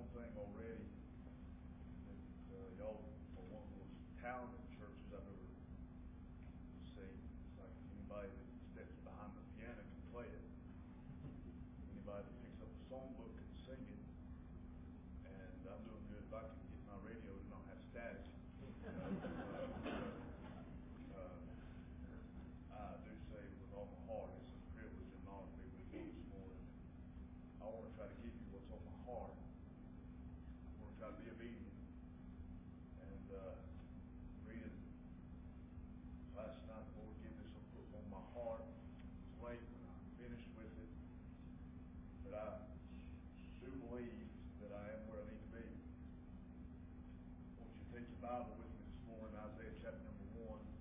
thing already that y'all are one of the most talented churches I've ever seen. It's like anybody that steps behind the piano can play it. Anybody that picks up a songbook can sing it. And I'm doing good if I can get my radio to not have static. I do say with all my heart, it's a privilege and honor to be with you this morning. I want to try to give you what's on my heart. I want to try to be obedient. And reading last night, the Lord gave me some book on my heart. It's late when I finished with it. But I do believe that I am where I need to be. I want you to take your Bible with me this morning, Isaiah chapter number 1.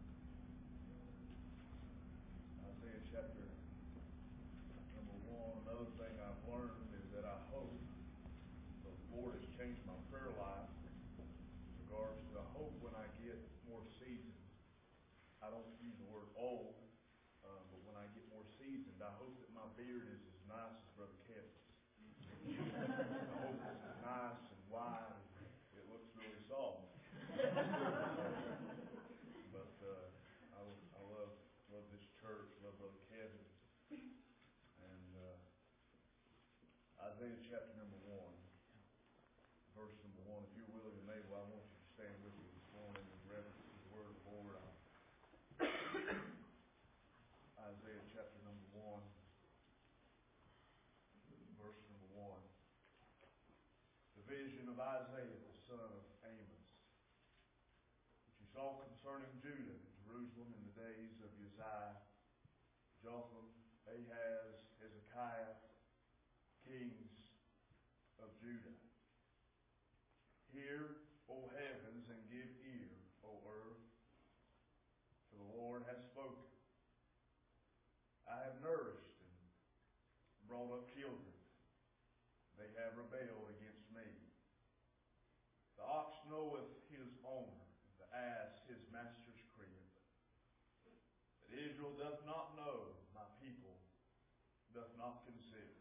Isaiah chapter number 1. Another thing I've learned is that I hope, the Lord has changed my prayer life in regards to, I hope when I get more seasoned, I don't use the word old, but when I get more seasoned, I hope that my beard is as nice as Brother Kevin's. I hope it's as nice and wide and it looks really soft. But I love this church, love Brother Kevin. And Isaiah chapter number 1, verse number 1. If you're willing and able, I want you to stand with me this morning in reverence to the word of the Lord. Isaiah chapter number 1, verse number 1. The vision of Isaiah, the son of Amos, which he saw concerning Judah and Jerusalem in the days of Uzziah, Jotham, Ahaz, Hezekiah, kings of Judah. Hear, O heavens, and give ear, O earth, for the Lord has spoken. I have nourished and brought up children. They have rebelled against me. The ox knoweth his owner, and the ass his master's crib. But Israel doth not know, my people doth not consider.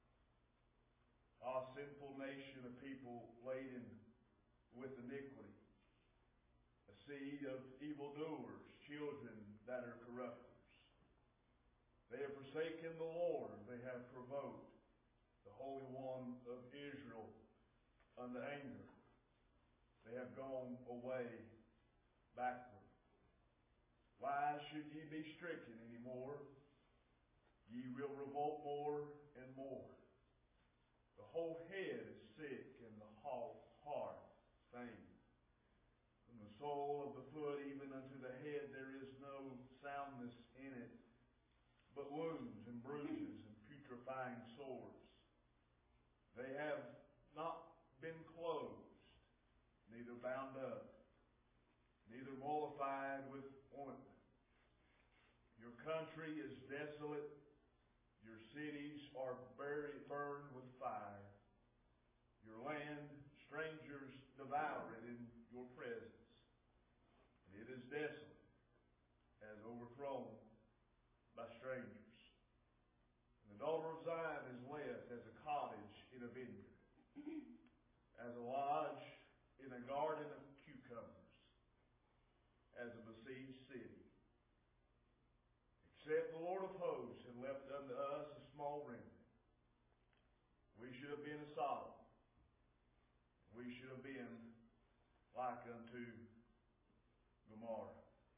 Ah, sinful nation, a people laden with iniquity, a seed of evildoers, children that are corrupters. They have forsaken the Lord, they have provoked the Holy One of Israel unto anger. They have gone away backward. Why should ye be stricken any more? Ye will revolt more and more. The whole head is sick, and the whole heart faint. From the sole of the foot even unto the head there is no soundness in it, but wounds and bruises and putrefying sores. They have not been closed, neither bound up, neither mollified with ointment. Your country is desolate, your cities are burned with fire. Your land, strangers devour it in your presence. And it is desolate, as overthrown by strangers. And the daughter of Zion is left as a cottage in a vineyard, as a lodge in a garden of cucumbers, as a besieged city. Except the Lord of hosts had left unto us a small remnant. We should have been a Sodom. We should have been like unto Gomorrah.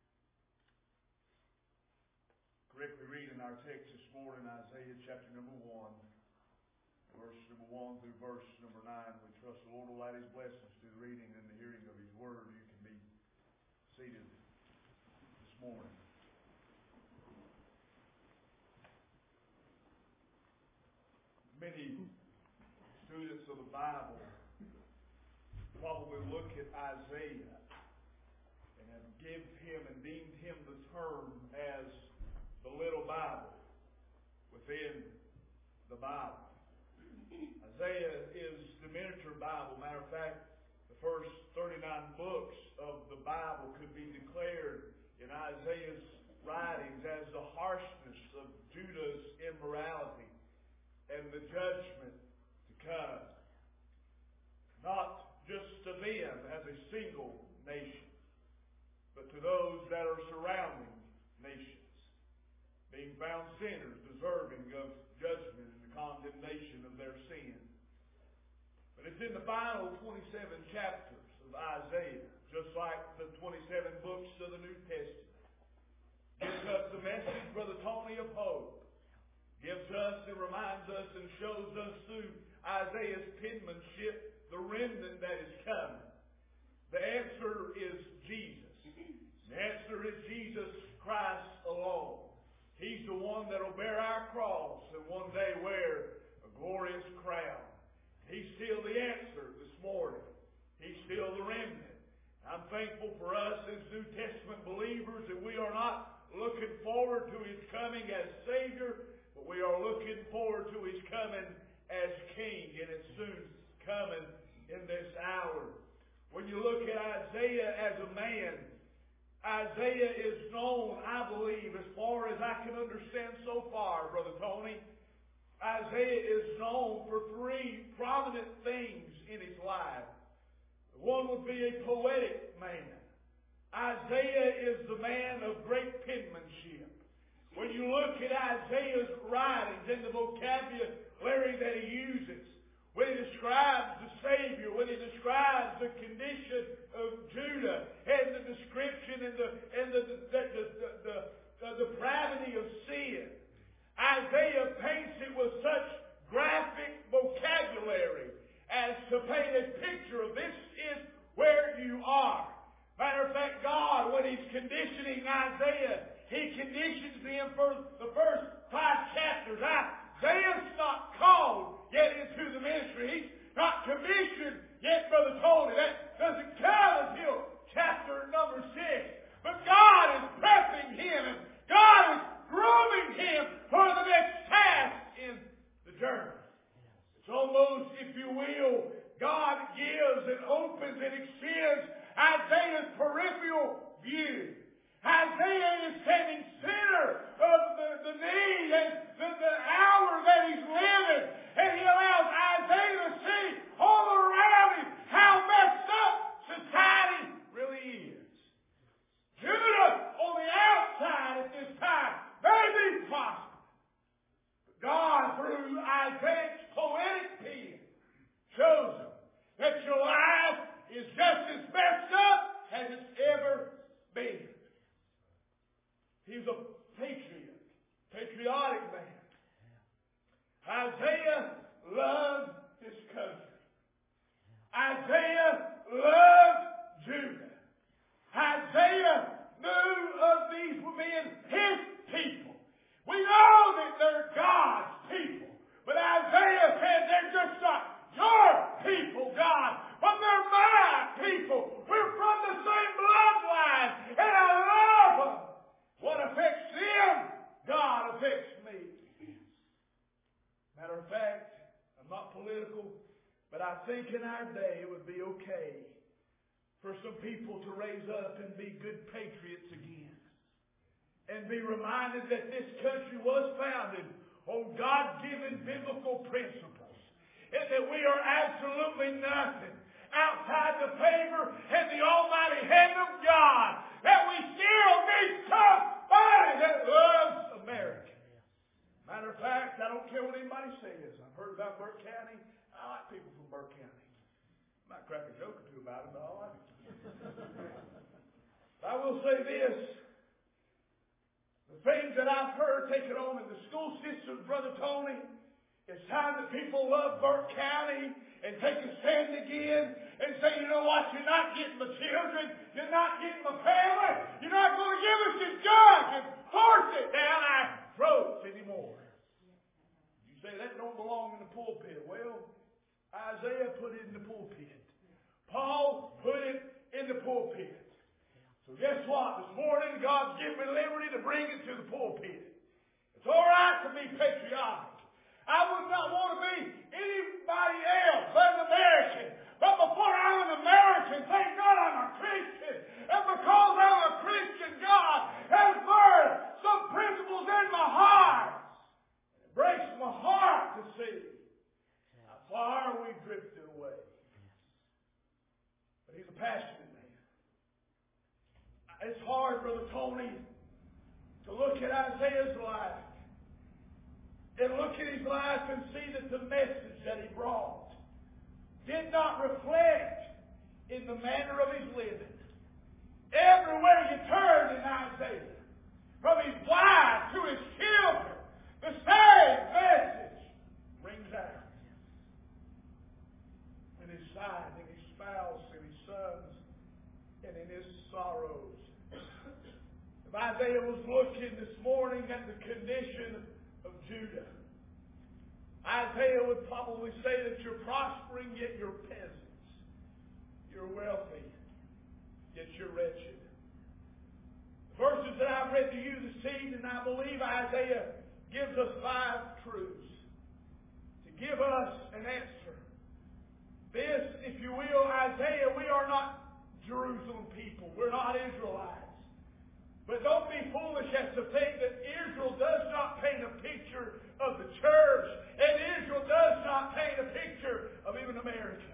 Correctly reading our text this morning, Isaiah chapter number 1, verse number 1 through verse number 9. We trust the Lord will add His blessings to the reading and the hearing of His word. You can be seated this morning. Many students of the Bible probably look at Isaiah and have given him and deemed him the term as the little Bible within the Bible. Isaiah is the miniature Bible. Matter of fact, the first 39 books of the Bible could be declared in Isaiah's writings as the harshness of Judah's immorality and the judgment to come. surrounding nations, being found sinners deserving of judgment and the condemnation of their sin. But it's in the final 27 chapters of Isaiah, just like the 27 books of the New Testament, gives us the message, Brother Tony, of hope. Gives us and reminds us and shows us through Isaiah's penmanship the remnant that is coming. The answer is Jesus. The answer is Jesus Christ alone. He's the one that will bear our cross and one day wear a glorious crown. He's still the answer this morning. He's still the remnant. I'm thankful for us as New Testament believers that we are not looking forward to His coming as Savior, but we are looking forward to His coming as King, and it's soon coming in this hour. When you look at Isaiah as a man, Isaiah is known, I believe, as far as I can understand so far, Brother Tony, Isaiah is known for three prominent things in his life. One would be a poetic man. Isaiah is the man of great penmanship. When you look at Isaiah's writings and the vocabulary that he uses, when he describes the Savior, when he describes the condition of Judah, and the description and the depravity of sin, Isaiah paints it with such graphic vocabulary as to paint a picture of this is where you are. Matter of fact, God, when He's conditioning Isaiah, He conditions him for the first 5 chapters. Isaiah's not called yet into the ministry. He's not commissioned yet, Brother Tony. That doesn't come until chapter number 6. But God is prepping him, and God is grooming him for the next task in the journey. It's almost, if you will, God gives and opens and extends Isaiah's peripheral view. Isaiah is standing center of the need and the hour that he's living. And he allows Isaiah to see all around him how messed up society really is. Judah on the outside at this time may be possible. But God, through Isaiah's poetic pen, shows them that your life is just as messed up as it's ever been. He's a patriotic man. Isaiah loved his country. Isaiah loved Judah. Isaiah knew of these being his people. We know that they're God's people. But Isaiah said they're just not your people, God, but they're my people. We're from the same bloodline, and I love them. What affects them, God affects me. Matter of fact, I'm not political, but I think in our day it would be okay for some people to raise up and be good patriots again. And be reminded that this country was founded on God-given biblical principles. And that we are absolutely nothing outside the favor and the almighty hand of God. That we still need somebody that loves America. Matter of fact, I don't care what anybody says. I've heard about Burke County. I like people from Burke County. I might crack a joke or two about it, but all right. I will say this. The things that I've heard taken on in the school system, Brother Tony, it's time that people love Burke County and take a stand again and say, you know what, you're not getting my children, you're not getting my family, you're not going to give us this junk and force it down our throats anymore. You say that don't belong in the pulpit. Well, Isaiah put it in the pulpit. Paul put it in the pulpit. So guess what? This morning God's given me liberty to bring it to the pulpit. It's all right to be patriotic. I would not want to be anybody else but an American. But before I'm an American, thank God I'm a Christian. And because I'm a Christian, God has birthed some principles in my heart. It breaks my heart to see how far we've drifted away. But he's a passionate man. It's hard, Brother Tony, to look at Isaiah's life and look at his life and see that the message that he brought did not reflect in the manner of his living. Everywhere you turn in Isaiah, from his wife to his children, the same message rings out. In his side, in his spouse, in his sons, and in his sorrows. If Isaiah was looking this morning at the condition of Judah, Isaiah would probably say that you're prospering, yet you're peasants. You're wealthy, yet you're wretched. The verses that I've read to you this evening, I believe Isaiah gives us 5 truths to give us an answer. This, if you will, Isaiah, we are not Jerusalem people. We're not Israelites. But don't be foolish as to think that Israel does not paint a picture of the church, and Israel does not paint a picture of even America.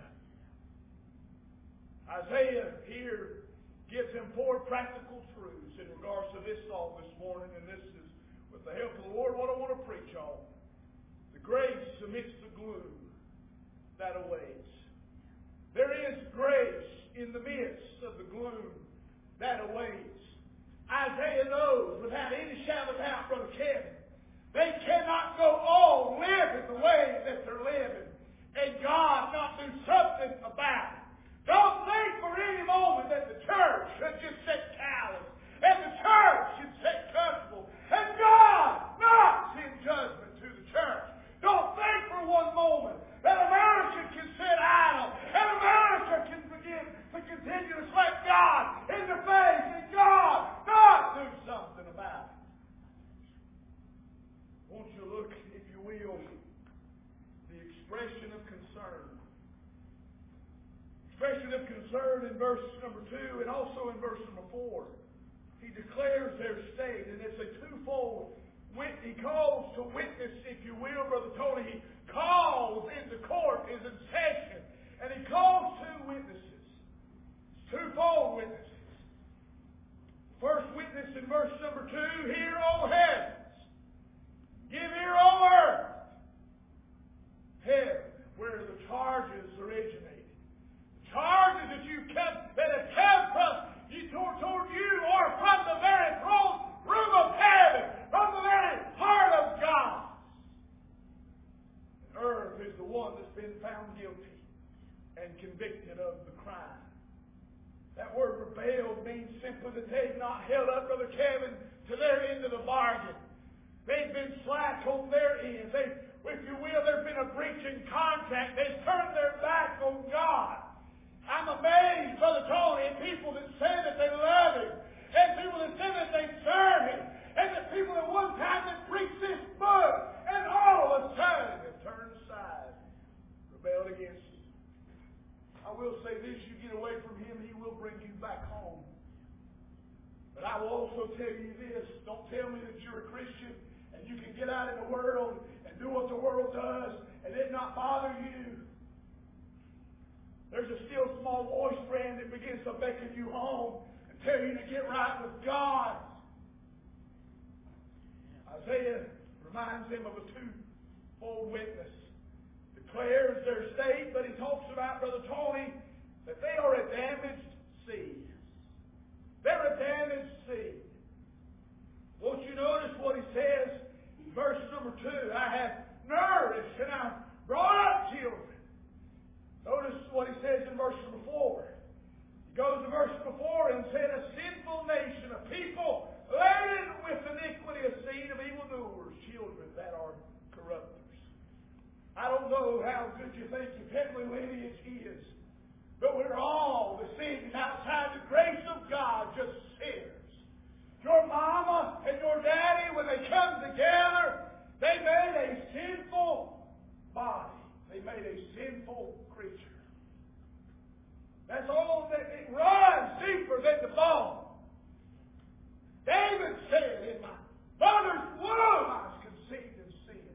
Isaiah here gives him 4 practical truths in regards to this song this morning, and this is, with the help of the Lord, what I want to preach on. The grace amidst the gloom that awaits. There is grace in the midst of the gloom that awaits. Isaiah knows without any shadow of doubt, Brother Kevin, they cannot go on living the way that they're living and God not do something about it. Don't think for any moment that the church should just sit callous and the church should sit comfortable and God not send judgment to the church. Don't think for one moment that America can sit idle and America can begin to continue to slap God in the face and God not do something about it. Won't you look, if you will, the expression of concern. Expression of concern in verse number 2 and also in verse number 4. He declares their state, and it's a twofold. He calls to witness, if you will, Brother Tony. He calls into court, is in session, and he calls 2 witnesses. Twofold witnesses. First witness in verse number 2, hear, O heavens, give ear, O earth. Heaven, where the charges originated. The charges that have come from you toward you, or from the very throne room of heaven, from the very heart of God. And earth is the one that's been found guilty and convicted of the crime. That word rebelled means simply that they've not held up, Brother Kevin, to their end of the bargain. They've been slack on their end. If you will, there's been a breach in contract. They've turned their back on God. I'm amazed, Brother Tony, at people that say that they love Him, and people that say that they serve Him, and the people at one time that preached this book, and all of a sudden have turned aside, rebelled against Him. I will say this, you get away from Him, He will bring you back home. But I will also tell you this, don't tell me that you're a Christian and you can get out in the world and do what the world does and it not bother you. There's a still small voice, friend, that begins to beckon you home and tell you to get right with God. Isaiah reminds them of a twofold witness. Declares their state, but he talks about, Brother Tony, that they are a damaged seed. They're a damaged seed. Won't you notice what he says in verse number 2? I have nourished and I have brought up children. Notice what he says in verse number 4. He goes to verse number 4 and said, a sinful nation, a people laden with iniquity, a seed of evildoers, children that are corrupters. I don't know how good you think your family lineage is, but we're all deceived outside the grace of God, just sinners. Your mama and your daddy, when they come together, they made a sinful body. They made a sinful creature. That's all that it runs deeper than the bone. David said, in my mother's womb I was conceived in sin.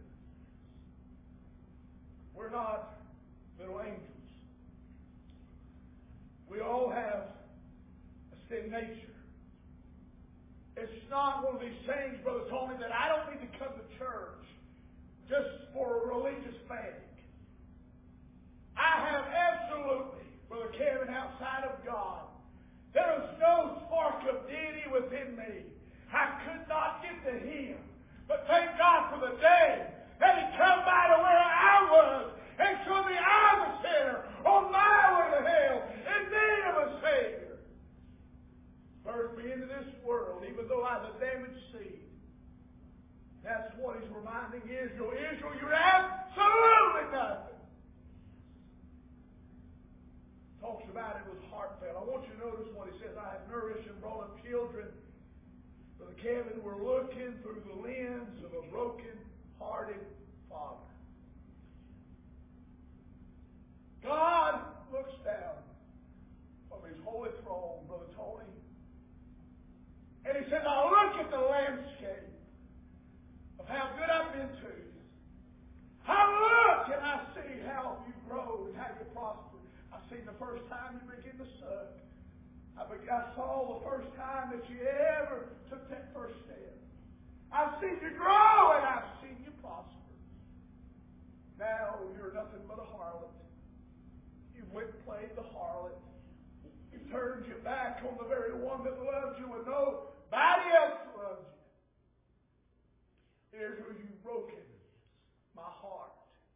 We're not little angels. We all have a sin nature. not one of these things, Brother Tony, that I don't need to come to church just for a religious fanatic. I have absolutely, Brother Kevin, outside of God, there is no spark of deity within me. I could not get to Him. But thank God for the day that He come by to where I was and showed me I was a sinner on my way to hell in need of a Savior. Birthed me into this world, even though I was a damaged seed. That's what He's reminding Israel. Israel, you're absolutely nothing. Talks about it was heartfelt. I want you to notice what He says. I have nourished and brought up children. Brother Kevin, we're looking through the lens of a broken-hearted father. God looks down from His holy throne, Brother Tony, and He says, I look at the landscape of how good I've been to you. I look and I see how you grow and how you prosper. I seen the first time you begin to suck. I saw the first time that you ever took that first step. I've seen you grow and I've seen you prosper. Now you're nothing but a harlot. You went and played the harlot. You turned your back on the very one that loved you when nobody else loved you. Israel, you've broken my heart.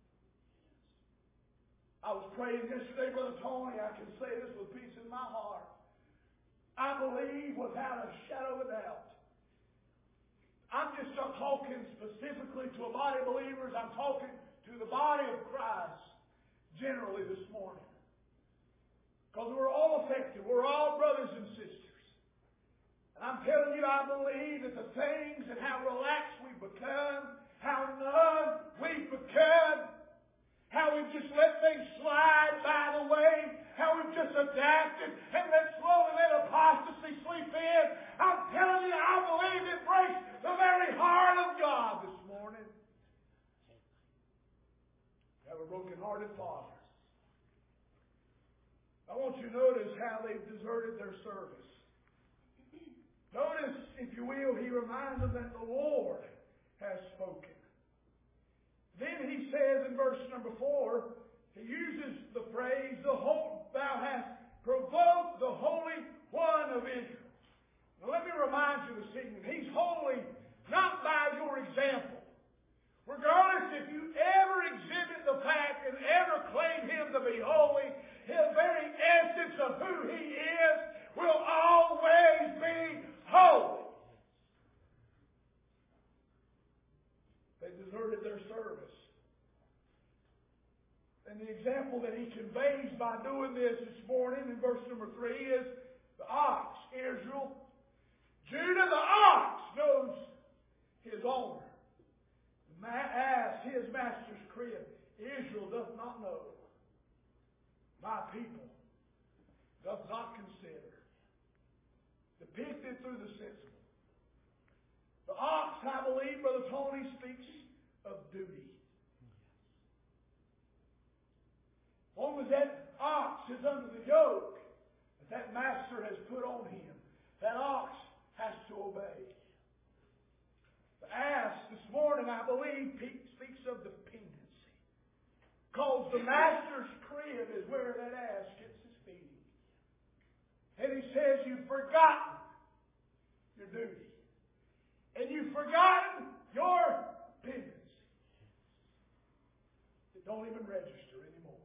I was praying yesterday, Brother Tony. I can say this with peace in my heart. I believe without a shadow of a doubt. I'm just not talking specifically to a body of believers. I'm talking to the body of Christ generally this morning. Because we're all affected. We're all brothers and sisters. And I'm telling you, I believe that the things and how relaxed we've become, how numb we've become, how we've just let things slide by the way, how we've just adapted and slowly let apostasy sleep in. I'm telling you, I believe it breaks the very heart of God this morning. We have a broken-hearted Father. I want you to notice how they've deserted their service. Notice, if you will, He reminds them that the Lord has spoken. Then He says in verse number 4, He uses the phrase, thou hast provoked the Holy One of Israel. Now let me remind you this evening, He's holy not by your example. Regardless if you ever exhibit the fact and ever claim Him to be holy, His very essence of who He is will always be holy. They deserted their service. And the example that He conveys by doing this morning in verse number 3 is the ox, Israel. Judah the ox knows his owner. The ass, his master's crib. Israel does not know. My people does not consider. Depicted through the sensible. The ox, I believe, Brother Tony, speaks of duty. As long as that ox is under the yoke that master has put on him, that ox has to obey. The ass this morning, I believe, speaks of dependency. Because the master's crib is where that ass gets his feeding. And He says, you've forgotten your duty. And you've forgotten your dependency. It don't even register anymore.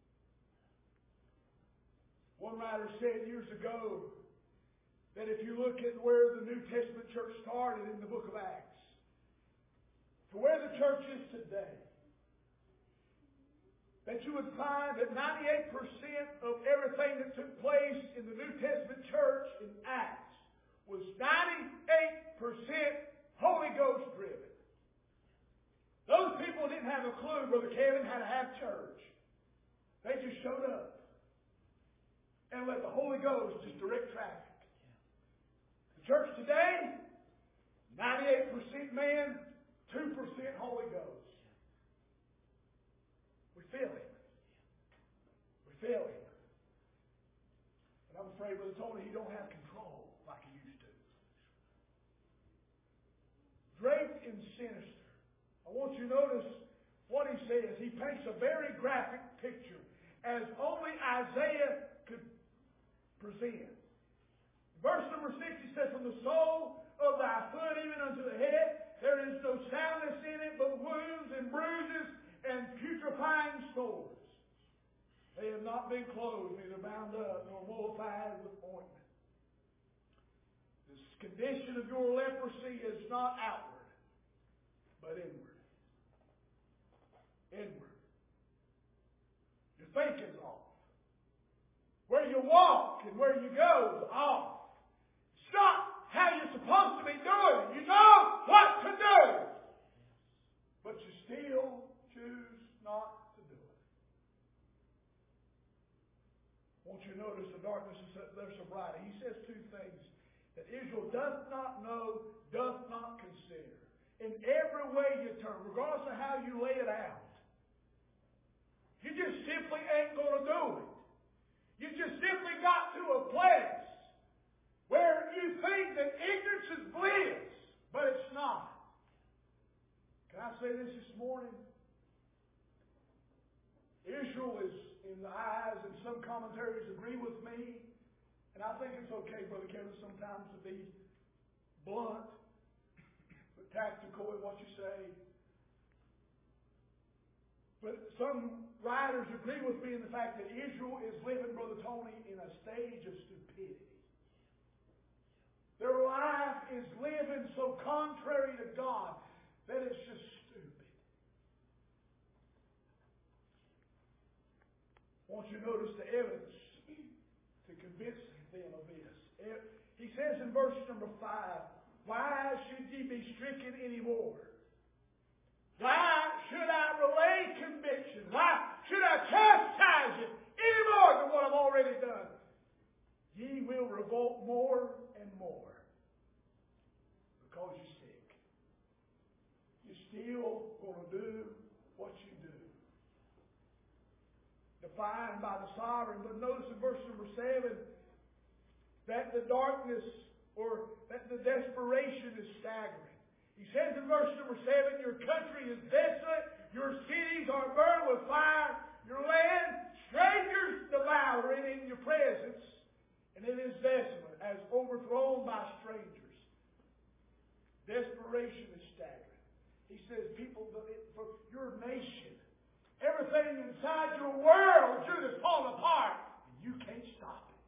One writer said years ago that if you look at where the New Testament church started in the book of Acts, to where the church is today, that you would find that 98% of everything that took place in the New Testament church in Acts was 98% Holy Ghost driven. Those people didn't have a clue, Brother Kevin, how to have church. They just showed up and let the Holy Ghost just direct traffic. The church today, 98% man, 2% Holy Ghost. We feel Him. We feel Him. But I'm afraid, Brother Tony, He don't have control like He used to. won't you notice what he says? He paints a very graphic picture, as only Isaiah could present. Verse number 6, he says, from the sole of thy foot even unto the head, there is no soundness in it, but wounds and bruises and putrefying sores. They have not been closed, neither bound up, nor mollified with ointment. This condition of your leprosy is not outward, but inward. Inward. Your thinking's off. Where you walk and where you go is off. It's not how you're supposed to be doing it. You know what to do. But you still choose not to do it. Won't you notice the darkness is there so bright? He says two things that Israel doth not know, doth not consider. In every way you turn, regardless of how you lay it out, you just simply ain't going to do it. You just simply got to a place where you think that ignorance is bliss, but it's not. Can I say this morning? Israel is, in the eyes, and some commentaries agree with me, and I think it's okay, Brother Kevin, sometimes to be blunt, but tactical in what you say. But some writers agree with me in the fact that Israel is living, Brother Tony, in a stage of stupidity. Their life is living so contrary to God that it's just stupid. Won't you notice the evidence to convince them of this? He says in verse number 5, why should ye be stricken anymore? Why should I relay conviction? Why should I chastise you any more than what I've already done? Ye will revolt more and more because you're sick. You're still going to do what you do. Defined by the sovereign. But notice in verse number 7 that the darkness or that the desperation is staggering. He says in verse number 7, your country is desolate, your cities are burned with fire, your land, strangers devour it in your presence, and it is desolate, as overthrown by strangers. Desperation is staggering. He says, people, for your nation, everything inside your world, Judah, is falling apart, and you can't stop it.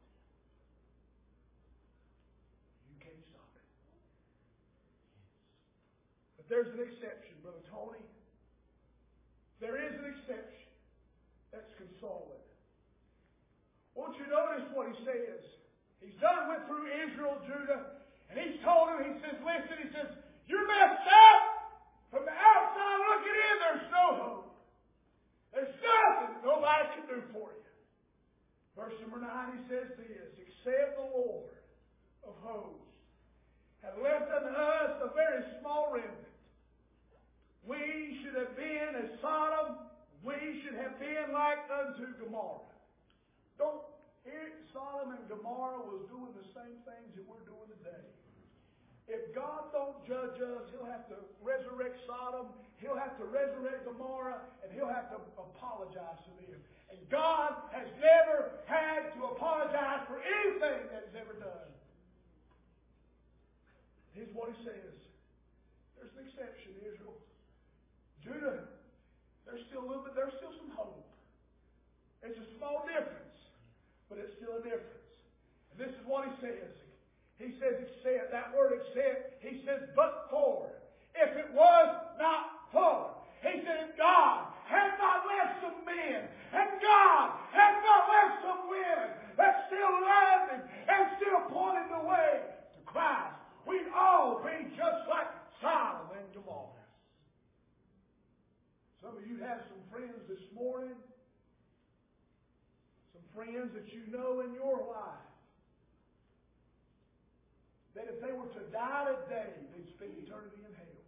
There's an exception, Brother Tony. There is an exception. That's consoling. Won't you notice what he says? He's done with through Israel, Judah, and he's told him, he says, listen, he says, you're messed up. From the outside looking in, there's no hope. There's nothing that nobody can do for you. Verse number 9, he says this, except the Lord of hosts hath left unto us a very small remnant. We should have been as Sodom. We should have been like unto Gomorrah. Don't hear Sodom and Gomorrah was doing the same things that we're doing today. If God don't judge us, He'll have to resurrect Sodom, He'll have to resurrect Gomorrah, and He'll have to apologize to them. And God has never had to apologize for anything that He's ever done. Here's what He says. There's an exception, Israel. Judah, there's still some hope. It's a small difference, but it's still a difference. And this is what he says. He says, except, that word except, he says, but for. If it was not for. He said, if God had not left some men, and God had not left some women that still loved Him and still pointed the way to Christ, we'd all be just like Sodom and Gomorrah. Some of you have some friends this morning, some friends that you know in your life, that if they were to die today, they'd spend eternity in hell.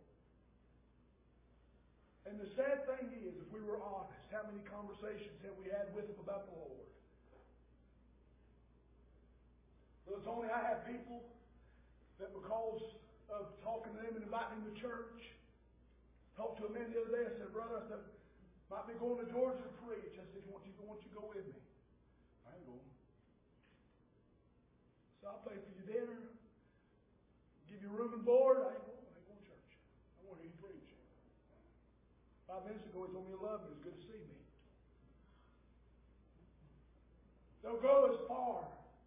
And the sad thing is, if we were honest, how many conversations have we had with them about the Lord? Brother Tony, I have people that because of talking to them and inviting them to church, Talked to a man the other day. I said, brother, I said, might be going to Georgia to preach. I said, won't you go with me? I ain't going. So I'll pay for your dinner, give you room and board. I ain't going to church. I want to hear you preach. 5 minutes ago, he told me he loved me. It was good to see me. They'll go as far.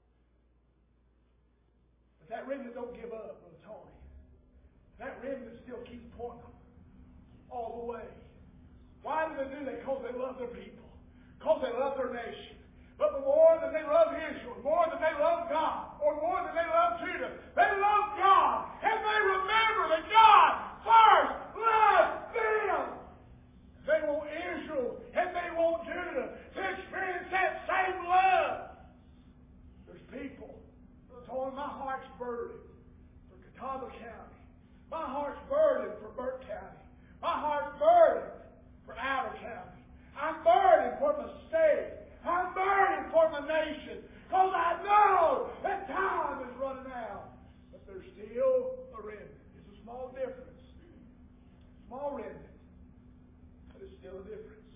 But that remnant don't give up, Brother Tony. That remnant still keeps pointing them all the way. Why do they do that? Because they love their people. Because they love their nation. But more than they love Israel, more than they love God, or more than they love Judah, they love God. And they remember that God first loved them. They want Israel and they want Judah to experience that same love. There's people. My heart's burdened for Catawba County. My heart's burdened for Burke County. My heart's burdened for Outer County. I'm burdened for my state. I'm burdened for my nation. Because I know that time is running out. But there's still a remnant. It's a small difference. Small remnant. But it's still a difference.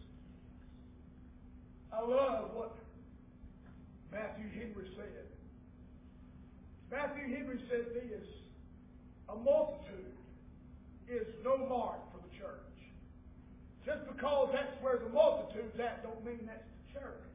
I love what Matthew Henry said. Matthew Henry said this: a multitude is no mark for the church. Just because that's where the multitude's at don't mean that's the church.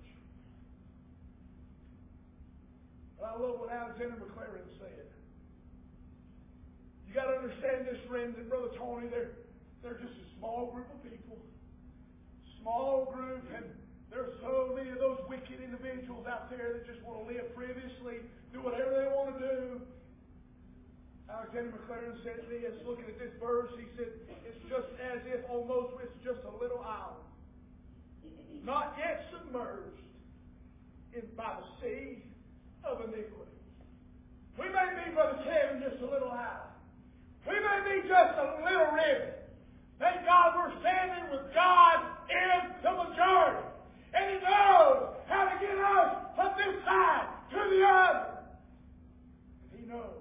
But I love what Alexander McLaren said. You got to understand this remnant, Brother Tony. They're just a small group of people. Small group, and there's so many of those wicked individuals out there that just want to live frivolously, do whatever they want to do. Alexander McLaren said this, looking at this verse, he said, it's just as if almost it's just a little island, not yet submerged by the sea of iniquity. We may be, Brother Kevin, just a little island. We may be just a little ribbon. Thank God we're standing with God in the majority. And He knows how to get us from this side to the other. And He knows.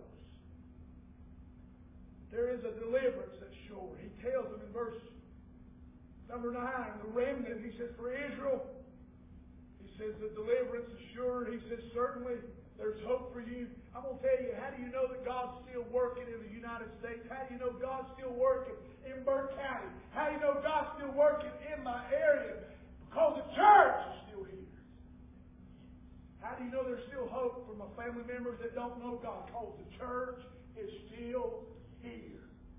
There is a deliverance that's sure. He tells them in verse number 9, the remnant, He says, for Israel, He says, the deliverance is sure. He says, certainly there's hope for you. I'm going to tell you, how do you know that God's still working in the United States? How do you know God's still working in Burke County? How do you know God's still working in my area? Because the church is still here. How do you know there's still hope for my family members that don't know God? Because the church is still here.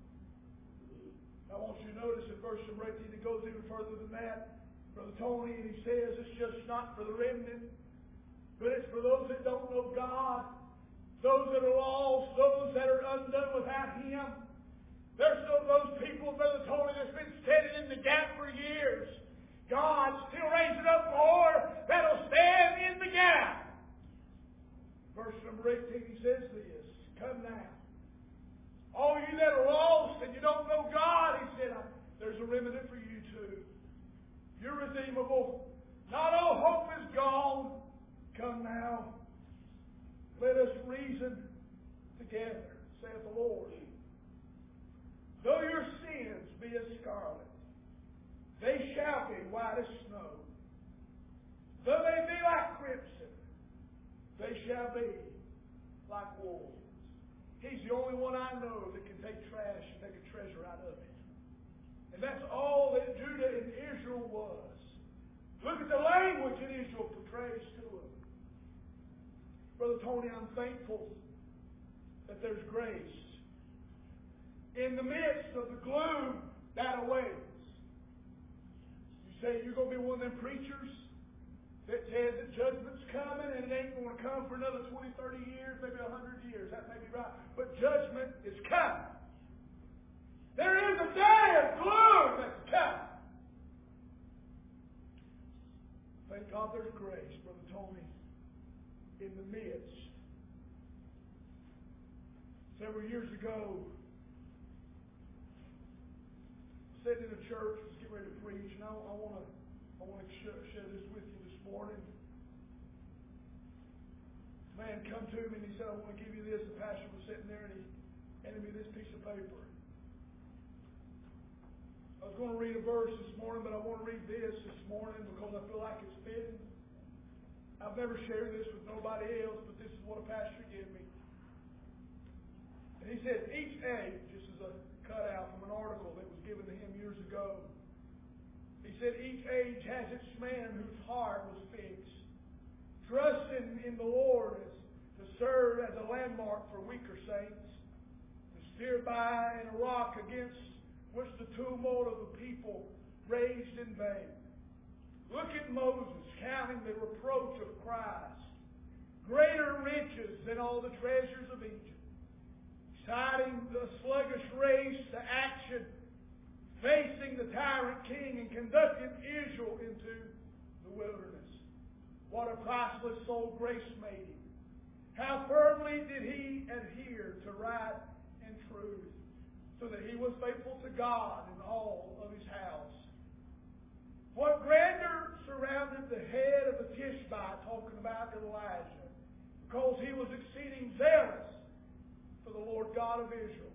I want you to notice in verse number 18, it goes even further than that. Brother Tony, and he says it's just not for the remnant, but it's for those that don't know God, those that are lost, those that are undone without Him. There's still those people, Brother Tony, that's been standing in the gap for years. God's still raising up more that'll stand in the gap. Verse number 18, he says this, come now. All you that are lost and you don't know God, he said, there's a remnant for you too. You're redeemable. Not all hope is gone. Come now. Let us reason together, saith the Lord. Though your sins be as scarlet, they shall be white as snow. Though they be like crimson, they shall be like wool. He's the only one I know that can take trash and make a treasure out of it. And that's all that Judah and Israel was. Look at the language that Israel portrays to them. Brother Tony, I'm thankful that there's grace in the midst of the gloom that awaits. You say you're going to be one of them preachers that says that judgment's coming and it ain't going to come for another 20, 30 years, maybe 100 years. That may be right. But judgment is coming. There is a day of gloom that's coming. Thank God there's grace, Brother Tony, in the midst. Several years ago, sitting in a church, was getting ready to preach, and I want to share this with you this morning. A man come to me and he said, I want to give you this. The pastor was sitting there and he handed me this piece of paper. I was going to read a verse this morning, but I want to read this morning because I feel like it's fitting. I've never shared this with nobody else, but this is what a pastor gave me. And he said, each age, this is a cutout from an article that was given to him years ago. He said, each age has its man whose heart was fixed, trusting in the Lord to serve as a landmark for weaker saints, to steer by in a rock against which the tumult of the people raged in vain. Look at Moses counting the reproach of Christ, greater riches than all the treasures of Egypt, exciting the sluggish race to action, facing the tyrant king and conducting Israel into the wilderness. What a priceless soul grace made him. How firmly did he adhere to right and truth, so that he was faithful to God in all of his house. What grandeur surrounded the head of the Tishbite, talking about Elijah, because he was exceeding zealous for the Lord God of Israel.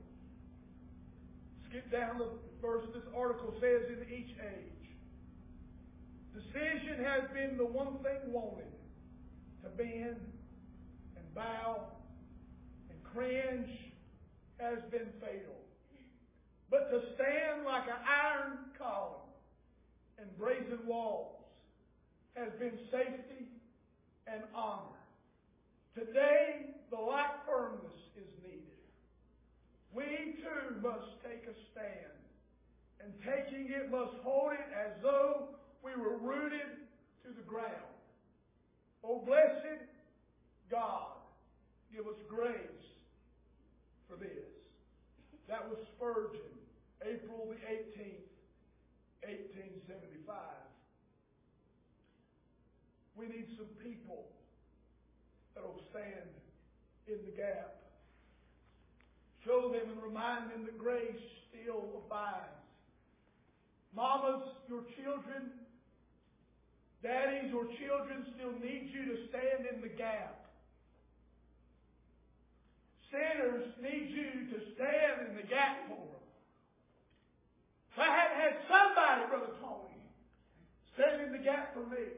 Skip down the verse this article says, in each age. Decision has been the one thing wanted, to bend and bow and cringe has been fatal. But to stand like an iron column and brazen walls has been safety and honor. Today, the like firmness is needed. We too must take a stand, and taking it must hold it as though we were rooted to the ground. Oh, blessed God, give us grace for this. That was Spurgeon, April the 18th, 1875. We need some people that will stand in the gap. Show them and remind them that grace still abides. Mamas, your children, daddies, your children still need you to stand in the gap. Sinners need you to stand in the gap for them. If I hadn't had somebody, Brother Tony, stand in the gap for me.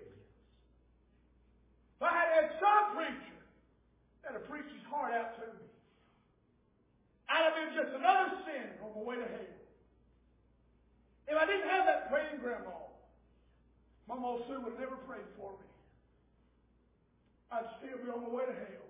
If I had had some preacher that'd preach his heart out to me, I'd have been just another sinner on my way to hell. If I didn't have that praying grandma, Mama Sue would have never prayed for me. I'd still be on my way to hell.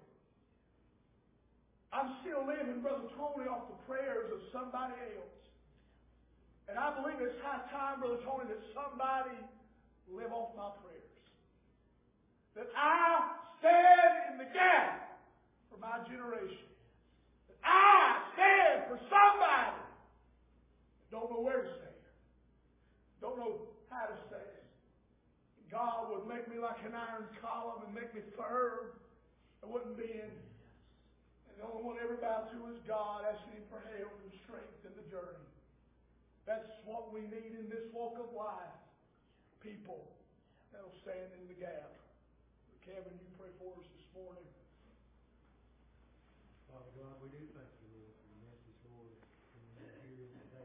I'm still living, Brother Tony, off the prayers of somebody else. And I believe it's high time, Brother Tony, that somebody live off my prayers. That I stand in the gap for my generation. That I stand for somebody that don't know where to stand. Don't know how to stand. God would make me like an iron column and make me firm. I wouldn't bend. And the only one ever bow to is God, asking Him for help and strength in the journey. That's what we need in this walk of life. People that will stand in the gap. Kevin, you pray for us this morning. Father God, we do thank you, Lord.